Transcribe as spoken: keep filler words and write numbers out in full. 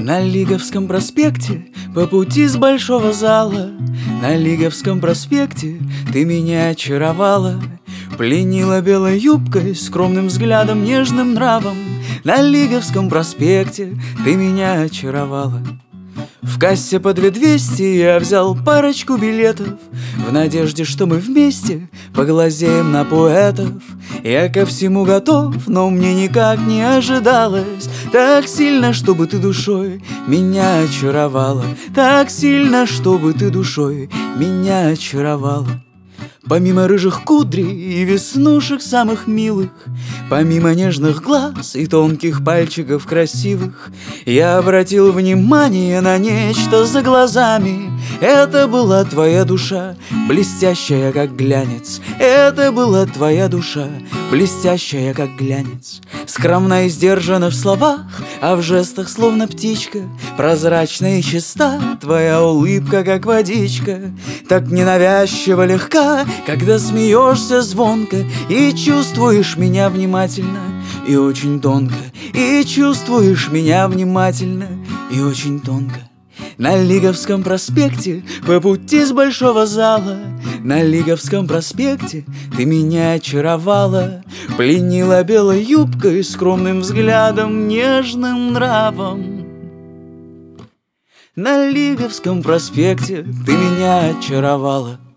На Лиговском проспекте, по пути с большого зала, на Лиговском проспекте ты меня очаровала, пленила белой юбкой, скромным взглядом, нежным нравом. На Лиговском проспекте ты меня очаровала. В кассе по две двести я взял парочку билетов, в надежде, что мы вместе поглазеем на поэтов. Я ко всему готов, но мне никак не ожидалось так сильно, чтобы ты душой меня очаровала, так сильно, чтобы ты душой меня очаровала. Помимо рыжих кудрей и веснушек самых милых, помимо нежных глаз и тонких пальчиков красивых, я обратил внимание на нечто за глазами. Это была твоя душа, блестящая как глянец. Это была твоя душа, блестящая как глянец. Скромна и сдержана в словах, а в жестах словно птичка. Прозрачна и чиста твоя улыбка, как водичка. Так ненавязчиво легка, когда смеешься звонко и чувствуешь меня внимательно и очень тонко, и чувствуешь меня внимательно и очень тонко. На Лиговском проспекте, по пути с большого зала, на Лиговском проспекте ты меня очаровала, пленила белой юбкой, скромным взглядом, нежным нравом. На Лиговском проспекте ты меня очаровала.